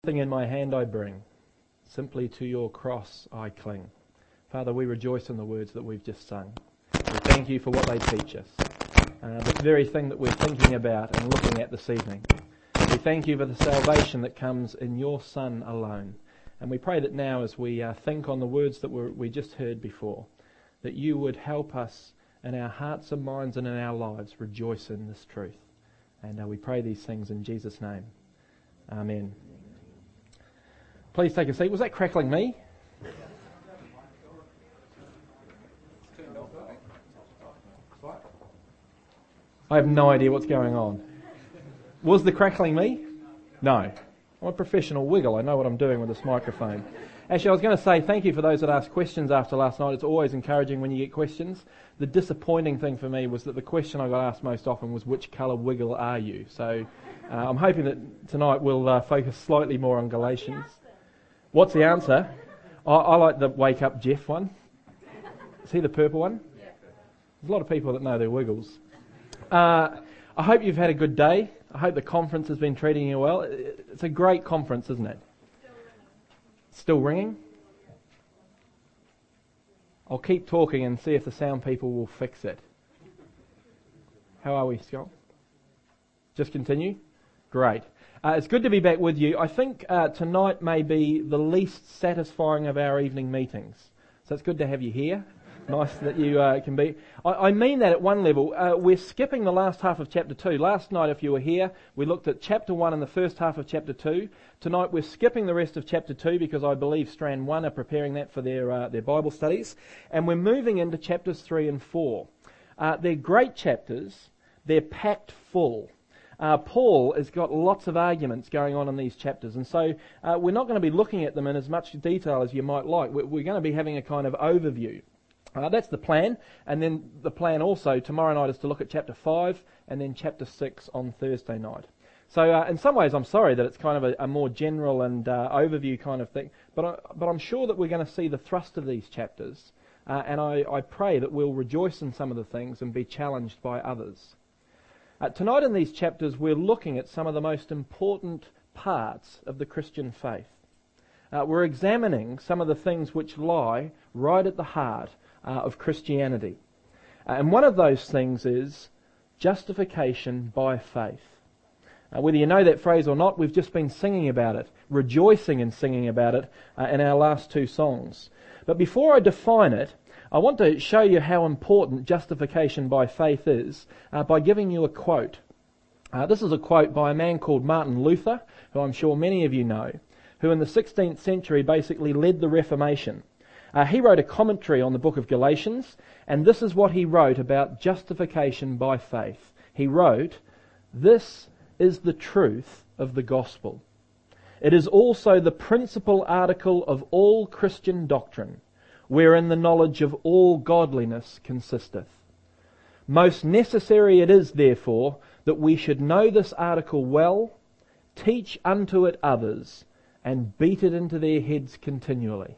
Nothing in my hand I bring, simply to your cross I cling. Father, we rejoice in the words that we've just sung. We thank you for what they teach us. This very thing that we're thinking about and looking at this evening. We thank you for the salvation that comes in your Son alone. And we pray that now as we think on the words that we just heard before, that you would help us in our hearts and minds and in our lives rejoice in this truth. And we pray these things in Jesus' name. Amen. Please take a seat. Was that crackling me? I have no idea what's going on. Was the crackling me? No. I'm a professional wiggle. I know what I'm doing with this microphone. Actually, I was going to say thank you for those that asked questions after last night. It's always encouraging when you get questions. The disappointing thing for me was that the question I got asked most often was, which colour wiggle are you? So I'm hoping that tonight we'll focus slightly more on Galatians. What's the answer? I like the Wake Up Jeff one. Is he the purple one? There's a lot of people that know their wiggles. I hope you've had a good day. I hope the conference has been treating you well. It's a great conference, isn't it? Still ringing? I'll keep talking and see if the sound people will fix it. How are we, Scott? Just continue? Great. It's good to be back with you. I think tonight may be the least satisfying of our evening meetings. So it's good to have you here. Nice that you can be. I mean that at one level. We're skipping the last half of chapter 2. Last night, if you were here, we looked at chapter 1 and the first half of chapter 2. Tonight we're skipping the rest of chapter 2 because I believe Strand 1 are preparing that for their Bible studies. And we're moving into chapters 3 and 4. They're great chapters. They're packed full. Paul has got lots of arguments going on in these chapters, and so we're not going to be looking at them in as much detail as you might like. We're going to be having a kind of overview. That's the plan, and then the plan also tomorrow night is to look at chapter 5 and then chapter 6 on Thursday night. So in some ways I'm sorry that it's kind of a more general and overview kind of thing, but I'm sure that we're going to see the thrust of these chapters, and I pray that we'll rejoice in some of the things and be challenged by others. Tonight in these chapters we're looking at some of the most important parts of the Christian faith. We're examining some of the things which lie right at the heart of Christianity. And one of those things is justification by faith. Whether you know that phrase or not, we've just been singing about it, rejoicing in singing about it in our last two songs. But before I define it, I want to show you how important justification by faith is by giving you a quote. This is a quote by a man called Martin Luther, who I'm sure many of you know, who in the 16th century basically led the Reformation. He wrote a commentary on the book of Galatians, and this is what he wrote about justification by faith. He wrote, "This is the truth of the gospel. It is also the principal article of all Christian doctrine, wherein the knowledge of all godliness consisteth. Most necessary it is, therefore, that we should know this article well, teach unto it others, and beat it into their heads continually."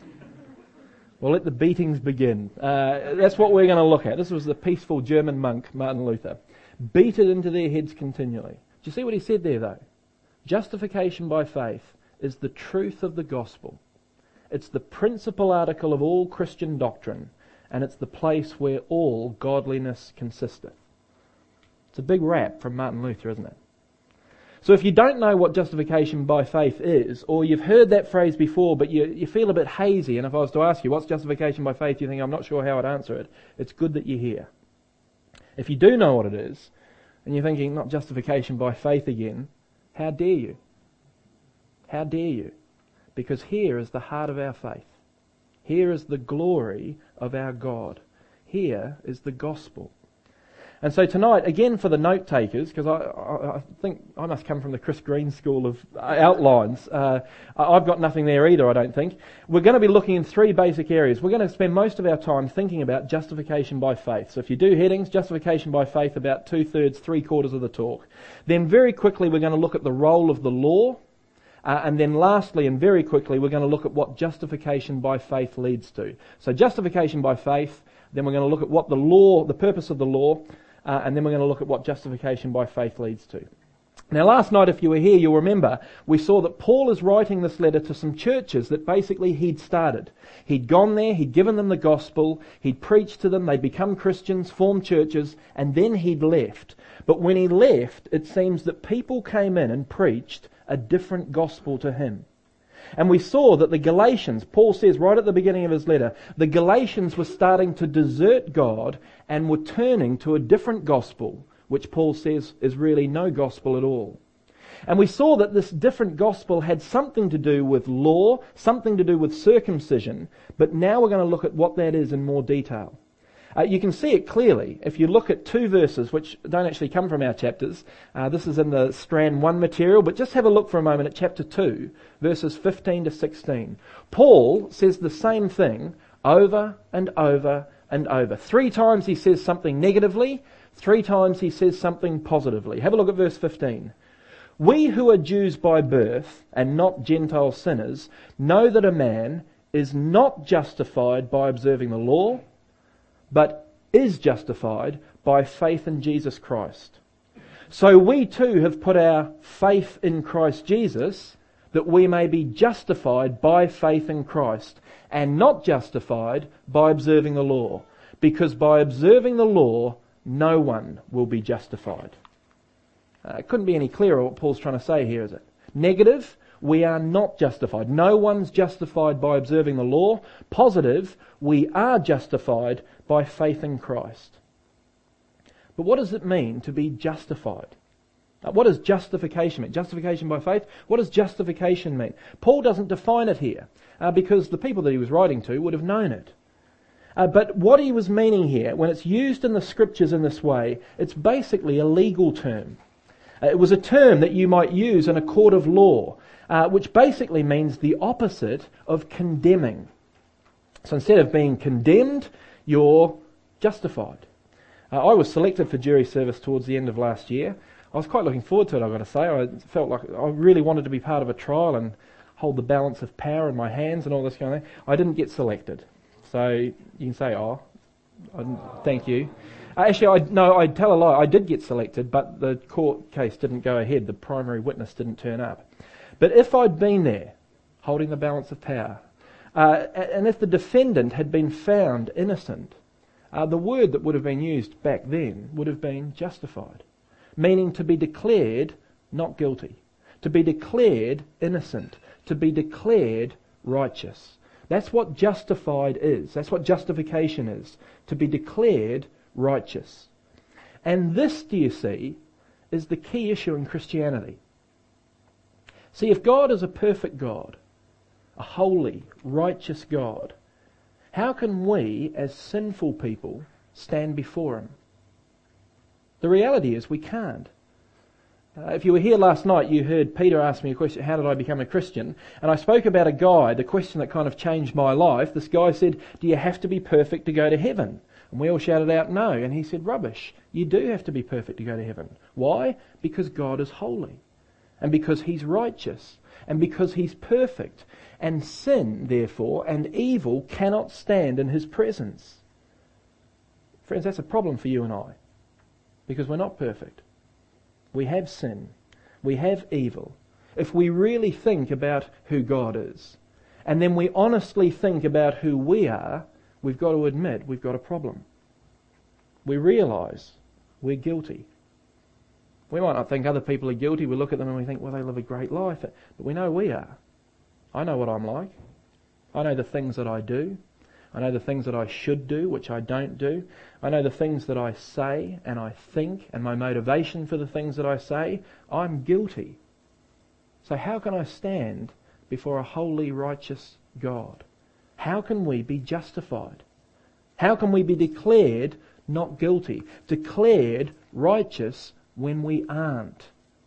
Well, let the beatings begin. That's what we're going to look at. This was the peaceful German monk, Martin Luther. Beat it into their heads continually. Do you see what he said there, though? Justification by faith is the truth of the gospel. It's the principal article of all Christian doctrine, and it's the place where all godliness consisteth. It's a big rap from Martin Luther, isn't it? So if you don't know what justification by faith is, or you've heard that phrase before, but you feel a bit hazy, and if I was to ask you, what's justification by faith, you think, I'm not sure how I'd answer it, it's good that you're here. If you do know what it is, and you're thinking, not justification by faith again, how dare you? How dare you? Because here is the heart of our faith. Here is the glory of our God. Here is the gospel. And so tonight, again for the note takers, because I think I must come from the Chris Green school of outlines. I've got nothing there either, I don't think. We're going to be looking in three basic areas. We're going to spend most of our time thinking about justification by faith. So if you do headings, justification by faith, about 2/3, 3/4 of the talk. Then very quickly we're going to look at the role of the law. And then lastly, and very quickly, we're going to look at what justification by faith leads to. So justification by faith, then we're going to look at what the purpose of the law, and then we're going to look at what justification by faith leads to. Now last night, if you were here, you'll remember we saw that Paul is writing this letter to some churches that basically he'd started. He'd gone there, he'd given them the gospel, he'd preached to them, they'd become Christians, formed churches, and then he'd left. But when he left, it seems that people came in and preached a different gospel to him. And we saw that the Galatians, Paul says right at the beginning of his letter, the Galatians were starting to desert God and were turning to a different gospel, which Paul says is really no gospel at all. And we saw that this different gospel had something to do with law, something to do with circumcision, but now we're going to look at what that is in more detail. You can see it clearly if you look at two verses which don't actually come from our chapters. This is in the Strand 1 material, but just have a look for a moment at chapter 2, verses 15 to 16. Paul says the same thing over and over and over. 3 times he says something negatively, 3 times he says something positively. Have a look at verse 15. We who are Jews by birth and not Gentile sinners know that a man is not justified by observing the law, but is justified by faith in Jesus Christ. So we too have put our faith in Christ Jesus, that we may be justified by faith in Christ, and not justified by observing the law, because by observing the law, no one will be justified. It couldn't be any clearer what Paul's trying to say here, is it? Negative, we are not justified. No one's justified by observing the law. Positive, we are justified by faith in Christ. But what does it mean to be justified? What does justification mean? Justification by faith? What does justification mean? Paul doesn't define it here because the people that he was writing to would have known it. But what he was meaning here, when it's used in the scriptures in this way, it's basically a legal term. It was a term that you might use in a court of law, which basically means the opposite of condemning. So instead of being condemned, you're justified. I was selected for jury service towards the end of last year. I was quite looking forward to it, I've got to say. I felt like I really wanted to be part of a trial and hold the balance of power in my hands and all this kind of thing. I didn't get selected. So you can say, thank you. Actually, I'd tell a lie. I did get selected, but the court case didn't go ahead. The primary witness didn't turn up. But if I'd been there, holding the balance of power, and if the defendant had been found innocent, the word that would have been used back then would have been justified, meaning to be declared not guilty, to be declared innocent, to be declared righteous. That's what justified is. That's what justification is, to be declared righteous. And this, do you see, is the key issue in Christianity. See, if God is a perfect God, a holy, righteous God, how can we, as sinful people, stand before Him? The reality is we can't. If you were here last night, you heard Peter ask me a question, how did I become a Christian? And I spoke about a guy, the question that kind of changed my life. This guy said, do you have to be perfect to go to heaven? And we all shouted out, no. And he said, rubbish. You do have to be perfect to go to heaven. Why? Because God is holy. And because He's righteous. And because He's perfect. And sin, therefore, and evil cannot stand in His presence. Friends, that's a problem for you and I. Because we're not perfect. We have sin. We have evil. If we really think about who God is, and then we honestly think about who we are, we've got to admit we've got a problem. We realise we're guilty. We might not think other people are guilty. We look at them and we think, well, they live a great life. But we know we are. I know what I'm like. I know the things that I do. I know the things that I should do, which I don't do. I know the things that I say and I think and my motivation for the things that I say. I'm guilty. So how can I stand before a holy, righteous God? How can we be justified? How can we be declared not guilty, declared righteous when we aren't?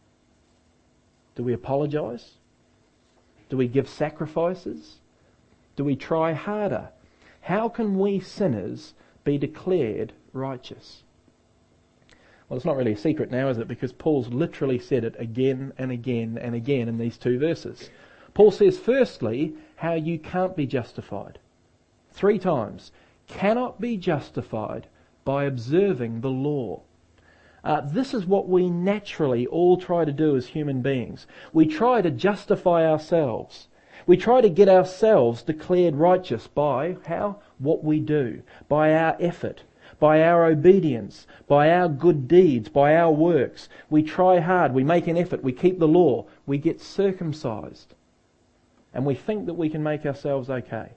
Do we apologise? Do we give sacrifices? Do we try harder? How can we sinners be declared righteous? Well, it's not really a secret now, is it? Because Paul's literally said it again and again and again in these 2 verses. Paul says, firstly, how you can't be justified. 3 times. Cannot be justified by observing the law. This is what we naturally all try to do as human beings. We try to justify ourselves. We try to get ourselves declared righteous by how? What we do, by our effort, by our obedience, by our good deeds, by our works. We try hard, we make an effort, we keep the law, we get circumcised, and we think that we can make ourselves okay.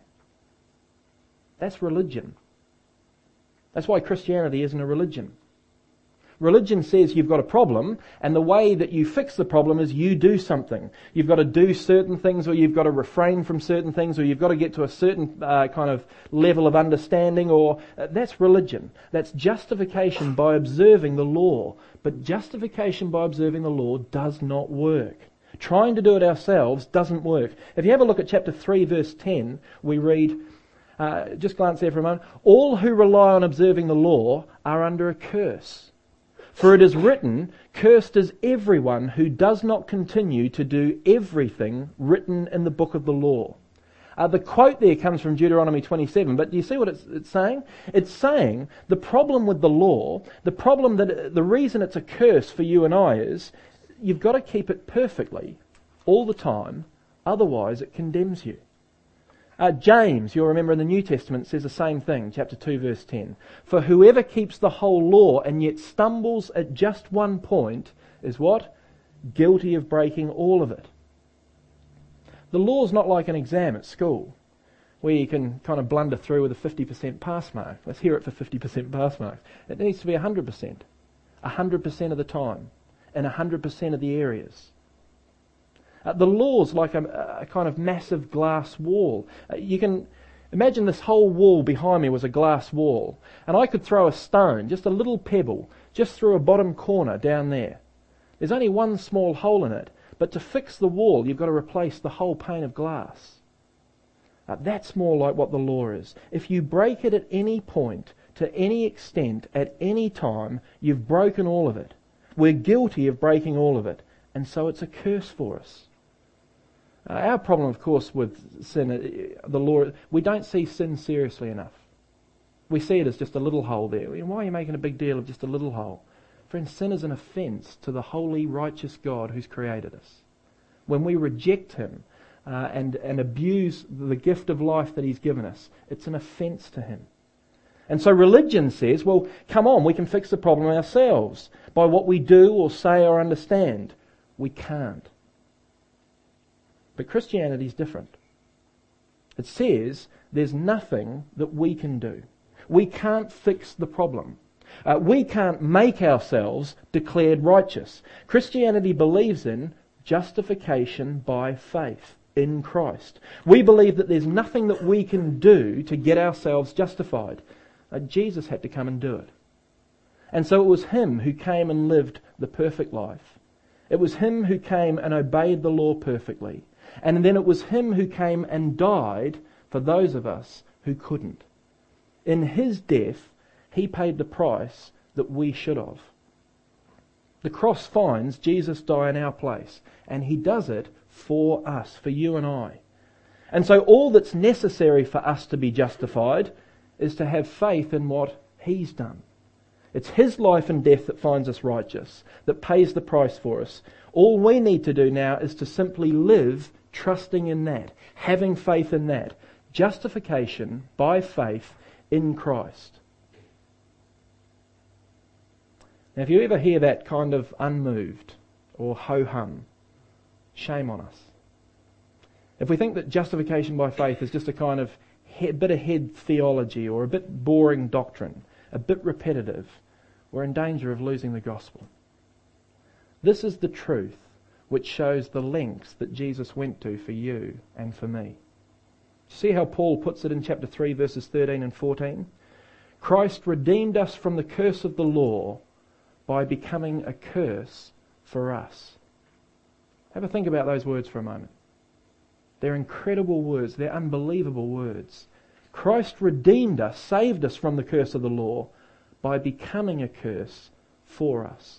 That's religion. That's why Christianity isn't a religion. Religion says you've got a problem, and the way that you fix the problem is you do something. You've got to do certain things, or you've got to refrain from certain things, or you've got to get to a certain kind of level of understanding, or that's religion. That's justification by observing the law. But justification by observing the law does not work. Trying to do it ourselves doesn't work. If you have a look at chapter 3, verse 10, we read, just glance there for a moment, all who rely on observing the law are under a curse. For it is written, cursed is everyone who does not continue to do everything written in the book of the law. The quote there comes from Deuteronomy 27, but do you see what it's saying? It's saying the problem with the law, the reason it's a curse for you and I is, you've got to keep it perfectly all the time, otherwise it condemns you. James, you'll remember in the New Testament, says the same thing, chapter 2, verse 10. For whoever keeps the whole law and yet stumbles at just one point is what? Guilty of breaking all of it. The law's not like an exam at school, where you can kind of blunder through with a 50% pass mark. Let's hear it for 50% pass marks. It needs to be 100%. 100% of the time, in 100% of the areas. The law's like a kind of massive glass wall. You can imagine this whole wall behind me was a glass wall, and I could throw a stone, just a little pebble, just through a bottom corner down there. There's only one small hole in it, but to fix the wall you've got to replace the whole pane of glass. That's more like what the law is. If you break it at any point, to any extent, at any time, you've broken all of it. We're guilty of breaking all of it, and so it's a curse for us. Our problem, of course, with sin, the law, we don't see sin seriously enough. We see it as just a little hole there. Why are you making a big deal of just a little hole? Friends, sin is an offence to the holy, righteous God who's created us. When we reject Him and abuse the gift of life that He's given us, it's an offence to Him. And so religion says, well, come on, we can fix the problem ourselves by what we do or say or understand. We can't. But Christianity is different. It says there's nothing that we can do. We can't fix the problem. We can't make ourselves declared righteous. Christianity believes in justification by faith in Christ. We believe that there's nothing that we can do to get ourselves justified. Jesus had to come and do it. And so it was Him who came and lived the perfect life. It was Him who came and obeyed the law perfectly. And then it was Him who came and died for those of us who couldn't. In His death, He paid the price that we should have. The cross finds Jesus die in our place, and He does it for us, for you and I. And so all that's necessary for us to be justified is to have faith in what He's done. It's His life and death that finds us righteous, that pays the price for us. All we need to do now is to simply live trusting in that, having faith in that. Justification by faith in Christ. Now if you ever hear that kind of unmoved or ho-hum, shame on us. If we think that justification by faith is just a kind of bit of head theology or a bit boring doctrine, a bit repetitive, we're in danger of losing the gospel. This is the truth which shows the lengths that Jesus went to for you and for me. See how Paul puts it in chapter 3 verses 13 and 14? Christ redeemed us from the curse of the law by becoming a curse for us. Have a think about those words for a moment. They're incredible words. They're unbelievable words. Christ redeemed us, saved us from the curse of the law by becoming a curse for us.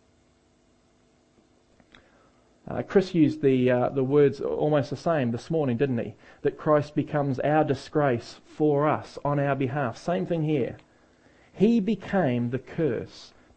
Chris used the words almost the same this morning, didn't he? That Christ becomes our disgrace for us, on our behalf. Same thing here. He became the curse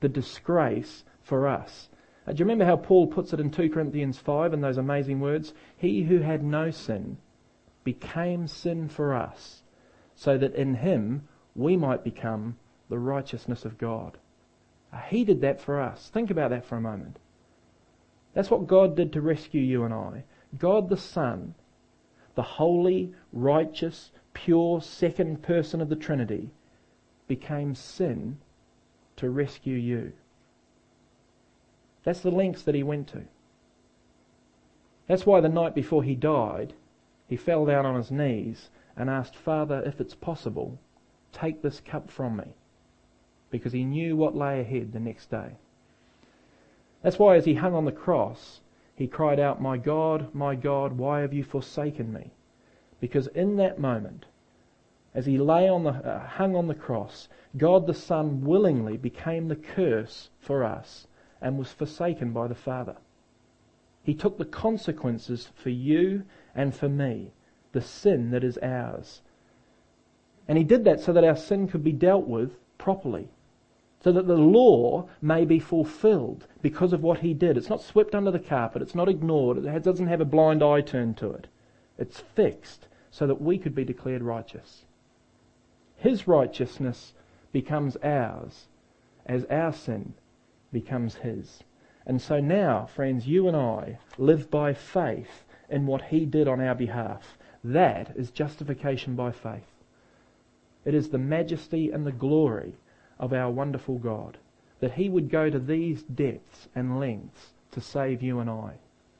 the disgrace for us. Do you remember how Paul puts it in 2 Corinthians 5 in those amazing words? He who had no sin became sin for us, so that in him we might become the righteousness of God. He did that for us. Think about that for a moment. That's what God did to rescue you and I. God the Son, the holy, righteous, pure second person of the Trinity, became sin to rescue you. That's the lengths that he went to. That's why the night before he died, he fell down on his knees and asked, Father, if it's possible, take this cup from me. Because he knew what lay ahead the next day. That's why as he hung on the cross, he cried out, my God, why have you forsaken me? Because in that moment, as he lay hung on the cross, God the Son willingly became the curse for us and was forsaken by the Father. He took the consequences for you and for me, the sin that is ours. And he did that so that our sin could be dealt with properly, so that the law may be fulfilled because of what he did. It's not swept under the carpet, it's not ignored, it doesn't have a blind eye turned to it. It's fixed so that we could be declared righteous. His righteousness becomes ours as our sin becomes his. And so now, friends, you and I live by faith in what he did on our behalf. That is justification by faith. It is the majesty and the glory of our wonderful God, that he would go to these depths and lengths to save you and I.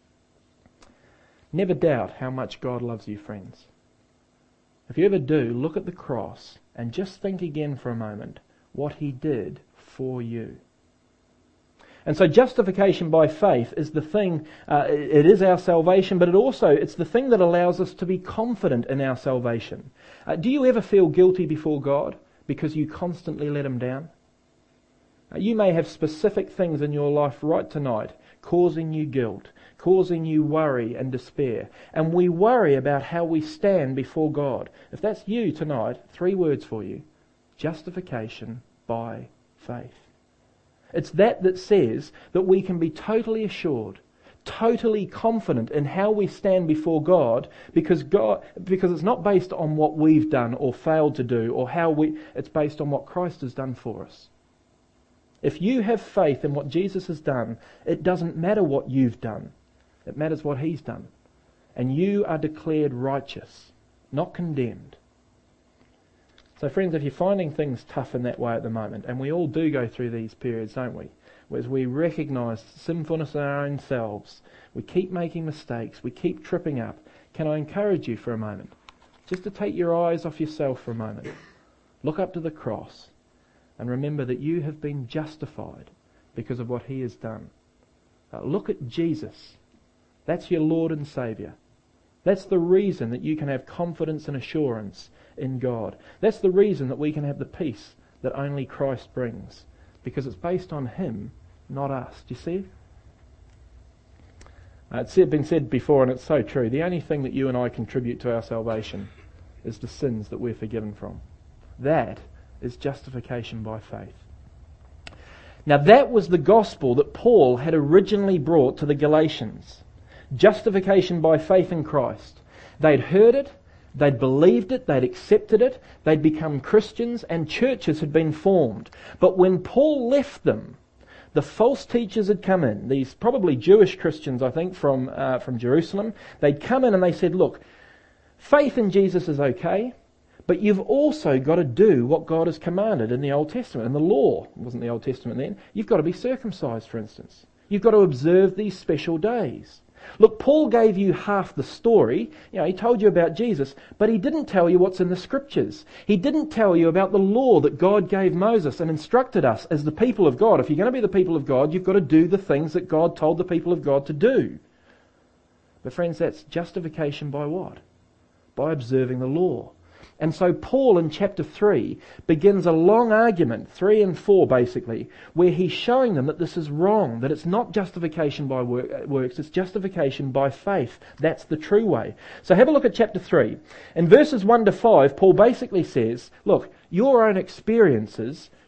Never doubt how much God loves you, friends. If you ever do, look at the cross and just think again for a moment what he did for you. And so justification by faith is the thing, it is our salvation, but it's the thing that allows us to be confident in our salvation. Do you ever feel guilty before God because you constantly let him down? You may have specific things in your life right tonight causing you guilt, causing you worry and despair. And we worry about how we stand before God. If that's you tonight, 3 words for you. Justification by faith. It's that says that we can be totally assured, totally confident in how we stand before God, because it's not based on what we've done or failed to do, or it's based on what Christ has done for us. If you have faith in what Jesus has done, it doesn't matter what you've done. It matters what he's done. And you are declared righteous, not condemned. So friends, if you're finding things tough in that way at the moment, and we all do go through these periods, don't we? Whereas we recognise sinfulness in our own selves, we keep making mistakes, we keep tripping up. Can I encourage you for a moment, just to take your eyes off yourself for a moment, look up to the cross, and remember that you have been justified because of what he has done. Look at Jesus. That's your Lord and Saviour. That's the reason that you can have confidence and assurance in God. That's the reason that we can have the peace that only Christ brings, because it's based on him, not us. Do you see? It's been said before, and it's so true. The only thing that you and I contribute to our salvation is the sins that we're forgiven from. That is justification by faith. Now that was the gospel that Paul had originally brought to the Galatians. Justification by faith in Christ. They'd heard it, they'd believed it, they'd accepted it, they'd become Christians, and churches had been formed. But when Paul left them, the false teachers had come in, these probably Jewish Christians, I think, from Jerusalem. They'd come in and they said, look, faith in Jesus is okay, but you've also got to do what God has commanded in the Old Testament. In the law, it wasn't the Old Testament then, you've got to be circumcised, for instance. You've got to observe these special days. Look, Paul gave you half the story. He told you about Jesus, but he didn't tell you what's in the Scriptures. He didn't tell you about the law that God gave Moses and instructed us as the people of God. If you're going to be the people of God, you've got to do the things that God told the people of God to do. But friends, that's justification by what? By observing the law. And so Paul in chapter 3 begins a long argument, 3 and 4 basically, where he's showing them that this is wrong, that it's not justification by works, it's justification by faith. That's the true way. So have a look at chapter 3. In verses 1 to 5, Paul basically says, look, your own experiences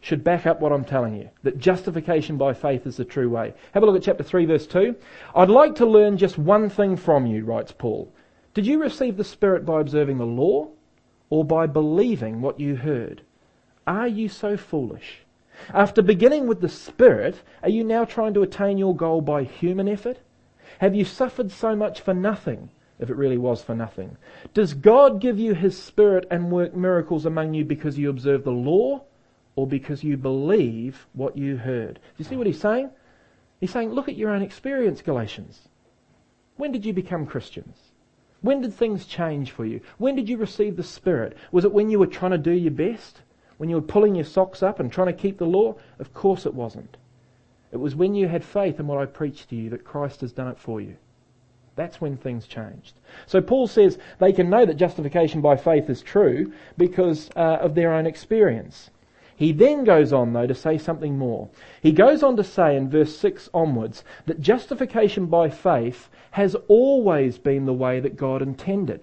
should back up what I'm telling you, that justification by faith is the true way. Have a look at chapter 3, verse 2. I'd like to learn just one thing from you, writes Paul. Did you receive the Spirit by observing the law or by believing what you heard? Are you so foolish? After beginning with the Spirit, are you now trying to attain your goal by human effort? Have you suffered so much for nothing, if it really was for nothing? Does God give you His Spirit and work miracles among you because you observe the law or because you believe what you heard? Do you see what he's saying? He's saying, look at your own experience, Galatians. When did you become Christians? When did things change for you? When did you receive the Spirit? Was it when you were trying to do your best? When you were pulling your socks up and trying to keep the law? Of course it wasn't. It was when you had faith in what I preached to you that Christ has done it for you. That's when things changed. So Paul says they can know that justification by faith is true because of their own experience. He then goes on, though, to say something more. He goes on to say in verse 6 onwards that justification by faith has always been the way that God intended.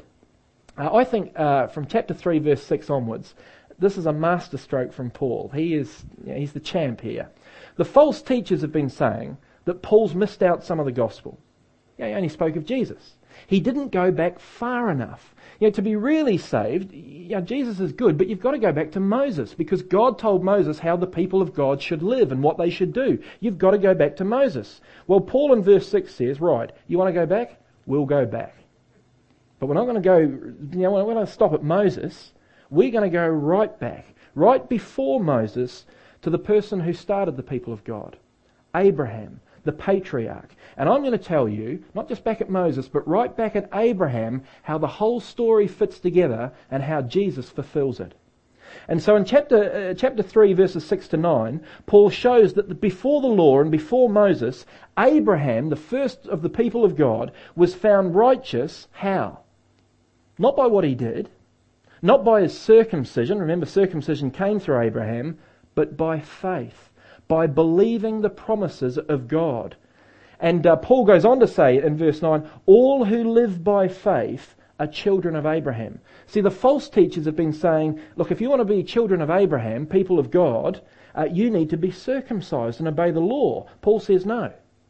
I think from chapter 3, verse 6 onwards, this is a masterstroke from Paul. He's the champ here. The false teachers have been saying that Paul's missed out some of the gospel. He only spoke of Jesus. He didn't go back far enough. To be really saved, Jesus is good, but you've got to go back to Moses because God told Moses how the people of God should live and what they should do. You've got to go back to Moses. Well, Paul in verse 6 says, right, you want to go back? We'll go back. But we're not going to go, we're going to stop at Moses. We're going to go right back, right before Moses, to the person who started the people of God, Abraham, the patriarch. And I'm going to tell you, not just back at Moses, but right back at Abraham, how the whole story fits together and how Jesus fulfills it. And so in chapter 3, verses 6 to 9, Paul shows that before the law and before Moses, Abraham, the first of the people of God, was found righteous. How? Not by what he did, not by his circumcision. Remember, circumcision came through Abraham, but by faith, by believing the promises of God. And Paul goes on to say in verse 9, all who live by faith are children of Abraham. See, the false teachers have been saying, look, if you want to be children of Abraham, people of God, you need to be circumcised and obey the law. Paul says no. If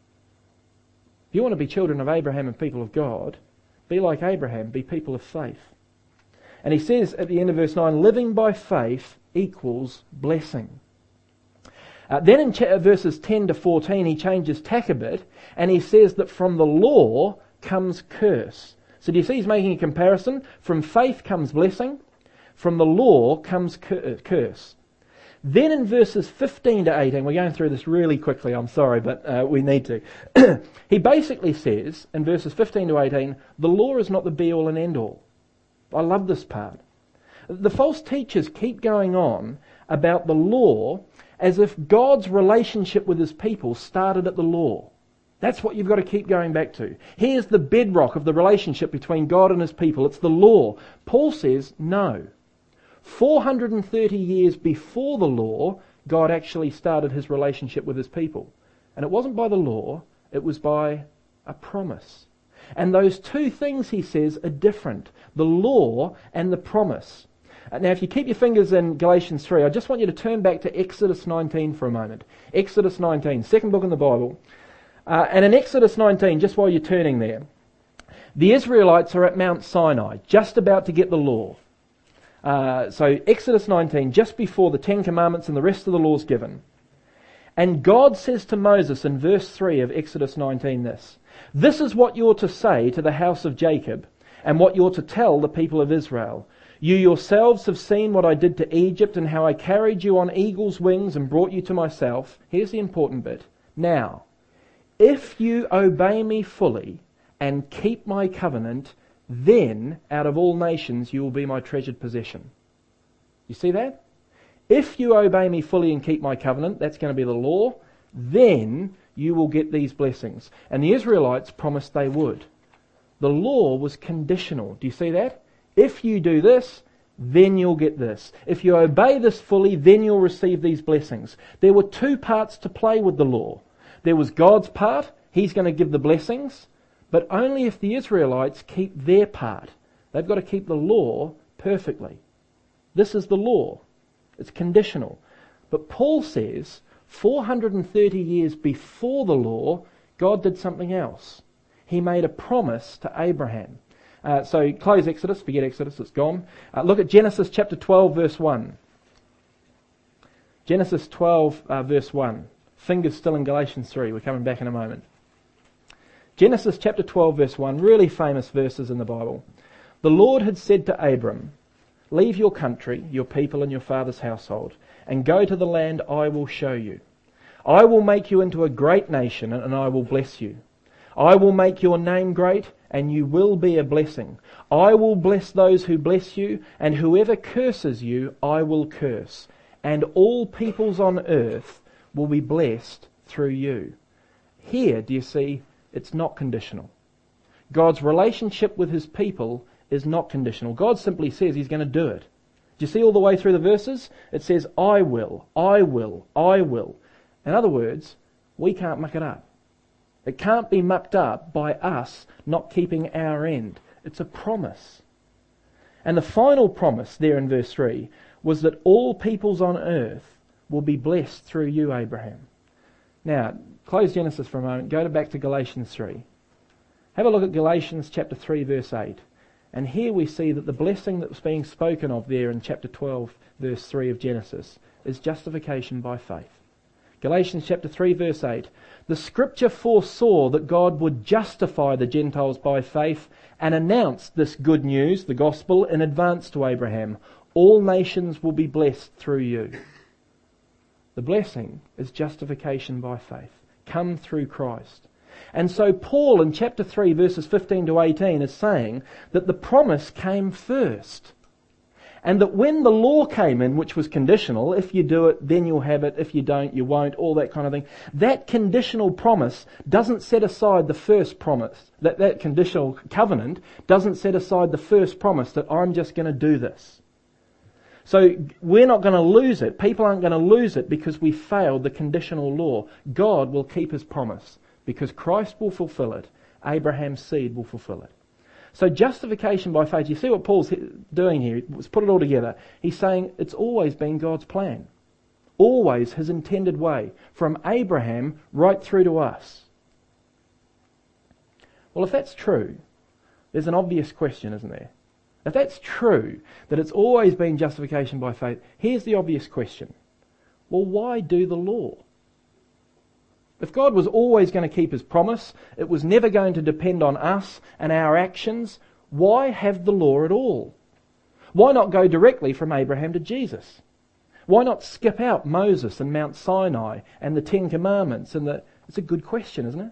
you want to be children of Abraham and people of God, be like Abraham, be people of faith. And he says at the end of verse 9, living by faith equals blessing. Then in verses 10 to 14, he changes tack a bit, and he says that from the law comes curse. So do you see he's making a comparison? From faith comes blessing, from the law comes curse. Then in verses 15 to 18, we're going through this really quickly, I'm sorry, but we need to. He basically says, in verses 15 to 18, the law is not the be-all and end-all. I love this part. The false teachers keep going on about the law as if God's relationship with His people started at the law. That's what you've got to keep going back to. Here's the bedrock of the relationship between God and His people. It's the law. Paul says, no. 430 years before the law, God actually started His relationship with His people. And it wasn't by the law, it was by a promise. And those two things, he says, are different. The law and the promise. Now, if you keep your fingers in Galatians 3, I just want you to turn back to Exodus 19 for a moment. Exodus 19, second book in the Bible. And in Exodus 19, just while you're turning there, the Israelites are at Mount Sinai, just about to get the law. So Exodus 19, just before the Ten Commandments and the rest of the law is given. And God says to Moses in verse 3 of Exodus 19 this, this is what you're to say to the house of Jacob and what you're to tell the people of Israel. You yourselves have seen what I did to Egypt and how I carried you on eagle's wings and brought you to myself. Here's the important bit. Now, if you obey me fully and keep my covenant, then out of all nations you will be my treasured possession. You see that? If you obey me fully and keep my covenant, that's going to be the law, then you will get these blessings. And the Israelites promised they would. The law was conditional. Do you see that? If you do this, then you'll get this. If you obey this fully, then you'll receive these blessings. There were two parts to play with the law. There was God's part. He's going to give the blessings. But only if the Israelites keep their part. They've got to keep the law perfectly. This is the law. It's conditional. But Paul says 430 years before the law, God did something else. He made a promise to Abraham. So close Exodus, forget Exodus, it's gone. Look at Genesis chapter 12 verse 1. Genesis 12 verse 1. Fingers still in Galatians 3, we're coming back in a moment. Genesis chapter 12 verse 1, really famous verses in the Bible. The Lord had said to Abram, leave your country, your people and your father's household, and go to the land I will show you. I will make you into a great nation, and I will bless you. I will make your name great, and you will be a blessing. I will bless those who bless you, and whoever curses you, I will curse. And all peoples on earth will be blessed through you. Here, do you see, it's not conditional. God's relationship with his people is not conditional. God simply says he's going to do it. Do you see all the way through the verses? It says, I will, I will, I will. In other words, we can't muck it up. It can't be mucked up by us not keeping our end. It's a promise. And the final promise there in verse 3 was that all peoples on earth will be blessed through you, Abraham. Now, close Genesis for a moment. Go back to Galatians 3. Have a look at Galatians chapter 3 verse 8. And here we see that the blessing that was being spoken of there in chapter 12 verse 3 of Genesis is justification by faith. Galatians chapter 3 verse 8. The scripture foresaw that God would justify the Gentiles by faith and announced this good news, the gospel, in advance to Abraham. All nations will be blessed through you. The blessing is justification by faith, come through Christ. And so Paul in chapter 3 verses 15 to 18 is saying that the promise came first. And that when the law came in, which was conditional, if you do it, then you'll have it, if you don't, you won't, all that kind of thing, that conditional promise doesn't set aside the first promise. That conditional covenant doesn't set aside the first promise that I'm just going to do this. So we're not going to lose it. People aren't going to lose it because we failed the conditional law. God will keep his promise because Christ will fulfill it. Abraham's seed will fulfill it. So justification by faith, you see what Paul's doing here? Let's put it all together. He's saying it's always been God's plan. Always his intended way. From Abraham right through to us. Well, if that's true, there's an obvious question, isn't there? If that's true, that it's always been justification by faith, here's the obvious question. Well, why do the law? If God was always going to keep his promise, it was never going to depend on us and our actions, why have the law at all? Why not go directly from Abraham to Jesus? Why not skip out Moses and Mount Sinai and the Ten Commandments? It's a good question, isn't it?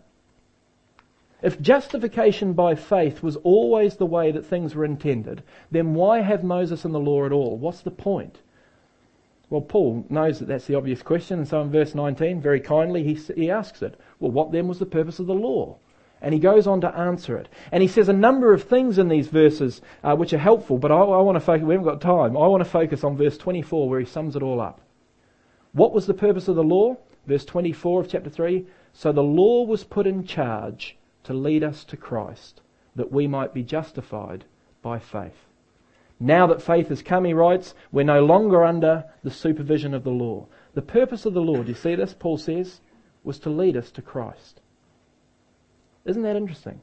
If justification by faith was always the way that things were intended, then why have Moses and the law at all? What's the point? Well, Paul knows that that's the obvious question, and so in verse 19, very kindly, he asks it. Well, what then was the purpose of the law? And he goes on to answer it. And he says a number of things in these verses which are helpful, but I want to focus, we haven't got time, I want to focus on verse 24 where he sums it all up. What was the purpose of the law? Verse 24 of chapter 3, so the law was put in charge to lead us to Christ, that we might be justified by faith. Now that faith has come, he writes, we're no longer under the supervision of the law. The purpose of the law, do you see this? Paul says, was to lead us to Christ. Isn't that interesting?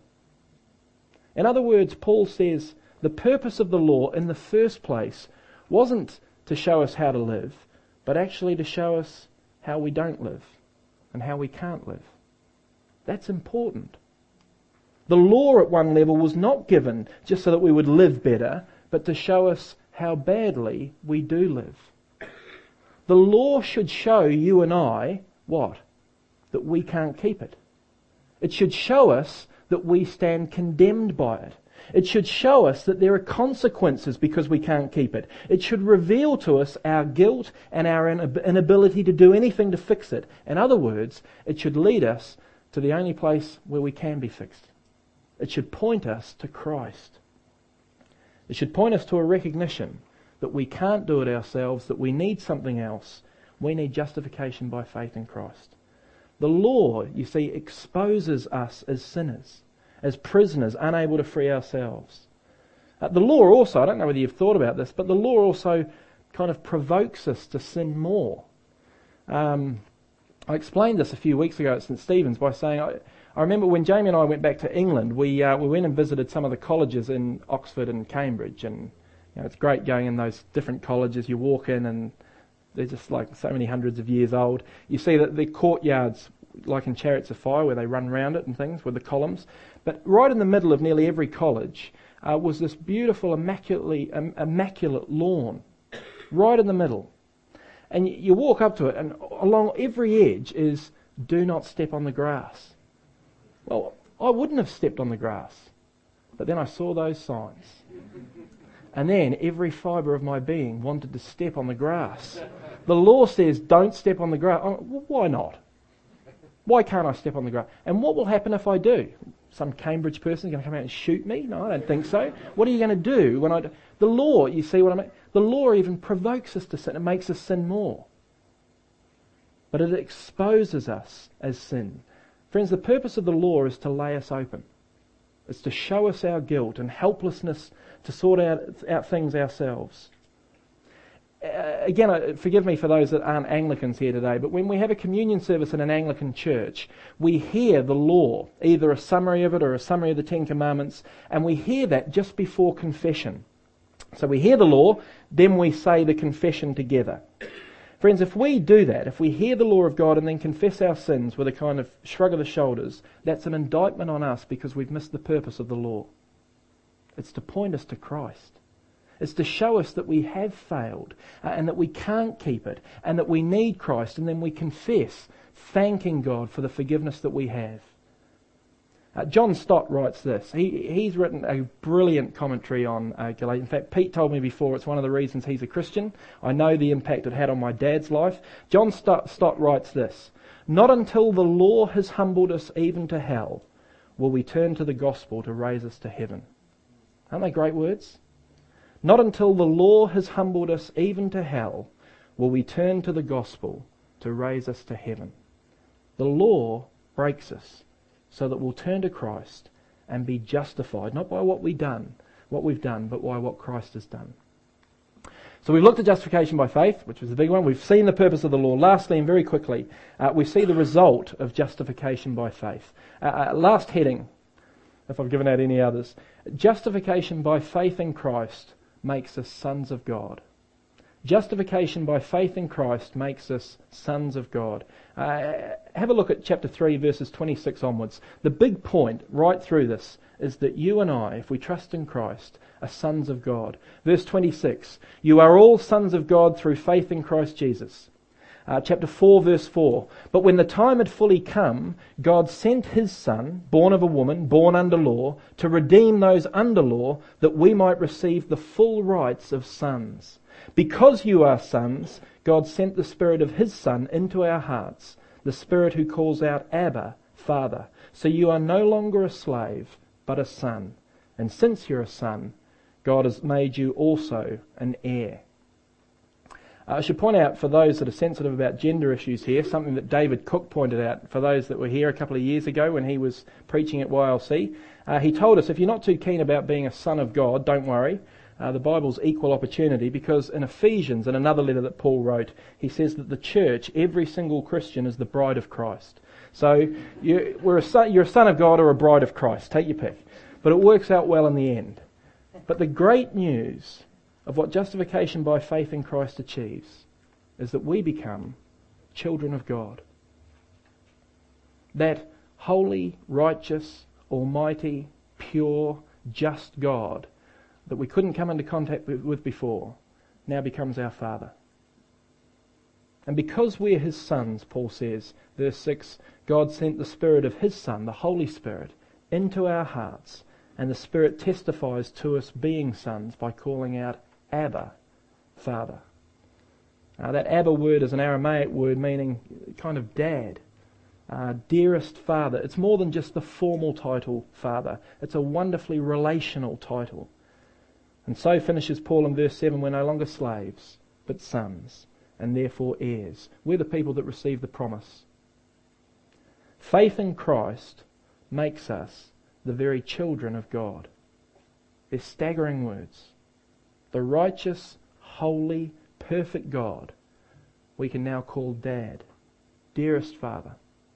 In other words, Paul says the purpose of the law in the first place wasn't to show us how to live, but actually to show us how we don't live and how we can't live. That's important. The law at one level was not given just so that we would live better, but to show us how badly we do live. The law should show you and I, what? That we can't keep it. It should show us that we stand condemned by it. It should show us that there are consequences because we can't keep it. It should reveal to us our guilt and our inability to do anything to fix it. In other words, it should lead us to the only place where we can be fixed. It should point us to Christ. It should point us to a recognition that we can't do it ourselves, that we need something else. We need justification by faith in Christ. The law, you see, exposes us as sinners, as prisoners, unable to free ourselves. The law also, I don't know whether you've thought about this, but the law also kind of provokes us to sin more. I explained this a few weeks ago at St Stephen's by saying, I remember when Jamie and I went back to England, we went and visited some of the colleges in Oxford and Cambridge, and it's great going in those different colleges. You walk in and they're just like so many hundreds of years old. You see that the courtyards, like in Chariots of Fire, where they run round it and things with the columns. But right in the middle of nearly every college was this beautiful, immaculate lawn, right in the middle. And you walk up to it, and along every edge is, "Do not step on the grass." Well, I wouldn't have stepped on the grass, but then I saw those signs. And then every fibre of my being wanted to step on the grass. The law says, don't step on the grass. Oh, why not? Why can't I step on the grass? And what will happen if I do? Some Cambridge person is going to come out and shoot me? No, I don't think so. What are you going to do when I do? The law, you see what I mean? The law even provokes us to sin. It makes us sin more. But it exposes us as sin. Friends, the purpose of the law is to lay us open. It's to show us our guilt and helplessness to sort out things ourselves. Again, forgive me for those that aren't Anglicans here today, but when we have a communion service in an Anglican church, we hear the law, either a summary of it or a summary of the Ten Commandments, and we hear that just before confession. So we hear the law, then we say the confession together. Friends, if we do that, if we hear the law of God and then confess our sins with a kind of shrug of the shoulders, that's an indictment on us because we've missed the purpose of the law. It's to point us to Christ. It's to show us that we have failed and that we can't keep it and that we need Christ, and then we confess, thanking God for the forgiveness that we have. John Stott writes this. He's written a brilliant commentary on Galatians. In fact, Pete told me before it's one of the reasons he's a Christian. I know the impact it had on my dad's life. John Stott writes this: "Not until the law has humbled us even to hell will we turn to the gospel to raise us to heaven." Aren't they great words? Not until the law has humbled us even to hell will we turn to the gospel to raise us to heaven. The law breaks us so that we'll turn to Christ and be justified, not by what we've done, but by what Christ has done. So we've looked at justification by faith, which was the big one. We've seen the purpose of the law. Lastly, and very quickly, we see the result of justification by faith. Last heading, if I've given out any others. Justification by faith in Christ makes us sons of God. Justification by faith in Christ makes us sons of God. Have a look at chapter 3, verses 26 onwards. The big point right through this is that you and I, if we trust in Christ, are sons of God. Verse 26, "You are all sons of God through faith in Christ Jesus." Chapter 4, verse 4, "But when the time had fully come, God sent his Son, born of a woman, born under law, to redeem those under law, that we might receive the full rights of sons. Because you are sons, God sent the Spirit of his Son into our hearts, the Spirit who calls out, 'Abba, Father.' So you are no longer a slave, but a son. And since you're a son, God has made you also an heir." I should point out, for those that are sensitive about gender issues here, something that David Cook pointed out for those that were here a couple of years ago when he was preaching at YLC. He told us, if you're not too keen about being a son of God, don't worry. The Bible's equal opportunity, because in Ephesians, in another letter that Paul wrote, he says that the church, every single Christian, is the bride of Christ. So you're a son of God or a bride of Christ, take your pick. But it works out well in the end. But the great news of what justification by faith in Christ achieves is that we become children of God. That holy, righteous, almighty, pure, just God that we couldn't come into contact with before now becomes our Father. And because we're his sons, Paul says, verse 6, God sent the Spirit of his Son, the Holy Spirit, into our hearts, and the Spirit testifies to us being sons by calling out, "Abba, Father." That Abba word is an Aramaic word meaning kind of dad, dearest Father. It's more than just the formal title, Father. It's a wonderfully relational title. And so finishes Paul in verse 7, "We're no longer slaves, but sons, and therefore heirs." We're the people that receive the promise. Faith in Christ makes us the very children of God. They're staggering words. The righteous, holy, perfect God we can now call Dad, dearest Father.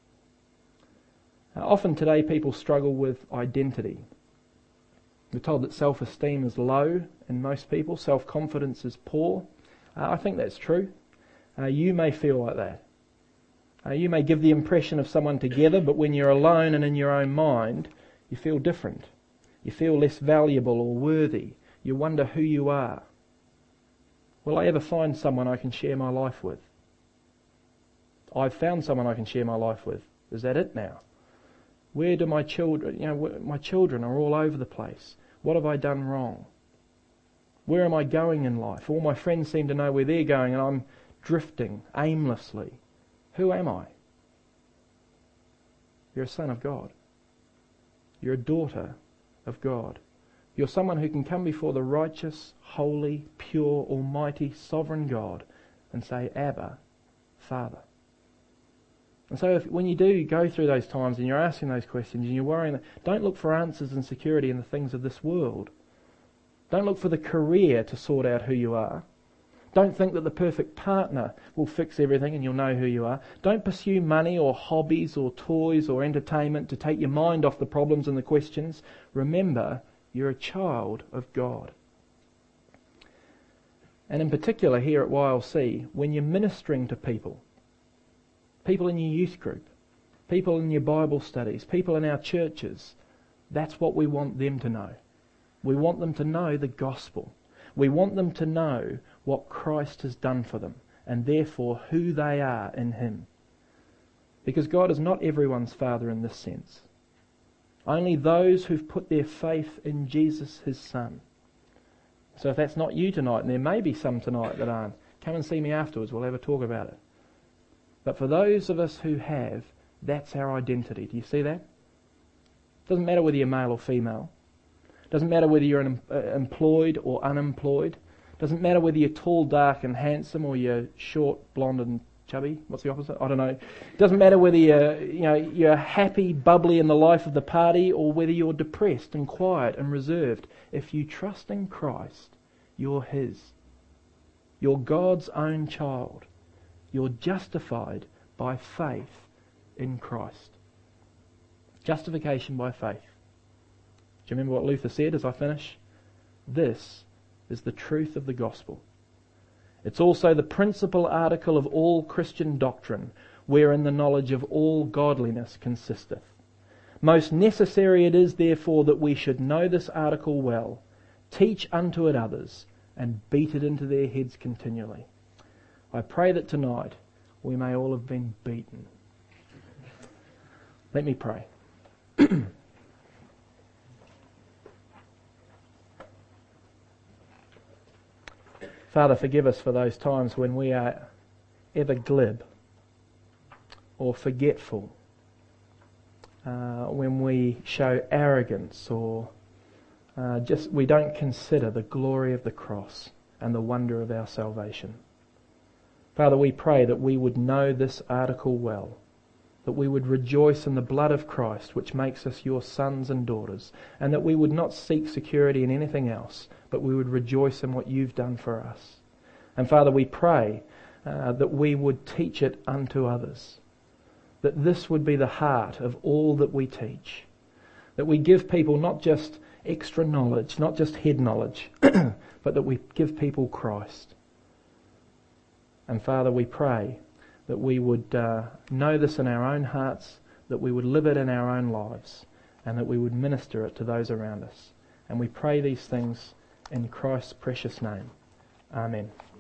Often today people struggle with identity. We're told that self-esteem is low in most people, self-confidence is poor. I think that's true. You may feel like that. You may give the impression of someone together, but when you're alone and in your own mind, you feel different. You feel less valuable or worthy. You wonder who you are. Will I ever find someone I can share my life with? I've found someone I can share my life with. Is that it now? Where do my children, my children are all over the place. What have I done wrong? Where am I going in life? All my friends seem to know where they're going and I'm drifting aimlessly. Who am I? You're a son of God. You're a daughter of God. You're someone who can come before the righteous, holy, pure, almighty, sovereign God and say, Abba, Father. And so when you do go through those times and you're asking those questions and you're worrying, don't look for answers and security in the things of this world. Don't look for the career to sort out who you are. Don't think that the perfect partner will fix everything and you'll know who you are. Don't pursue money or hobbies or toys or entertainment to take your mind off the problems and the questions. Remember, you're a child of God. And in particular here at YLC, when you're ministering to people in your youth group, people in your Bible studies, people in our churches, that's what we want them to know. We want them to know the gospel. We want them to know what Christ has done for them and therefore who they are in Him. Because God is not everyone's Father in this sense. Only those who've put their faith in Jesus, His Son. So if that's not you tonight, and there may be some tonight that aren't, come and see me afterwards, we'll have a talk about it. But for those of us who have, that's our identity. Do you see that? Doesn't matter whether you're male or female. Doesn't matter whether you're employed or unemployed. Doesn't matter whether you're tall, dark and handsome or you're short, blonde and chubby. What's the opposite? I don't know. Doesn't matter whether you're happy, bubbly in the life of the party or whether you're depressed and quiet and reserved. If you trust in Christ, you're His. You're God's own child. You're justified by faith in Christ. Justification by faith. Do you remember what Luther said as I finish? This is the truth of the gospel. It's also the principal article of all Christian doctrine, wherein the knowledge of all godliness consisteth. Most necessary it is, therefore, that we should know this article well, teach unto it others, and beat it into their heads continually. I pray that tonight we may all have been beaten. Let me pray. Father, forgive us for those times when we are ever glib or forgetful, when we show arrogance or just we don't consider the glory of the cross and the wonder of our salvation. Father, we pray that we would know this article well, that we would rejoice in the blood of Christ, which makes us your sons and daughters, and that we would not seek security in anything else, but we would rejoice in what you've done for us. And Father, we pray that we would teach it unto others, that this would be the heart of all that we teach, that we give people not just extra knowledge, not just head knowledge, but that we give people Christ. And Father, we pray that we would know this in our own hearts, that we would live it in our own lives, and that we would minister it to those around us. And we pray these things in Christ's precious name. Amen.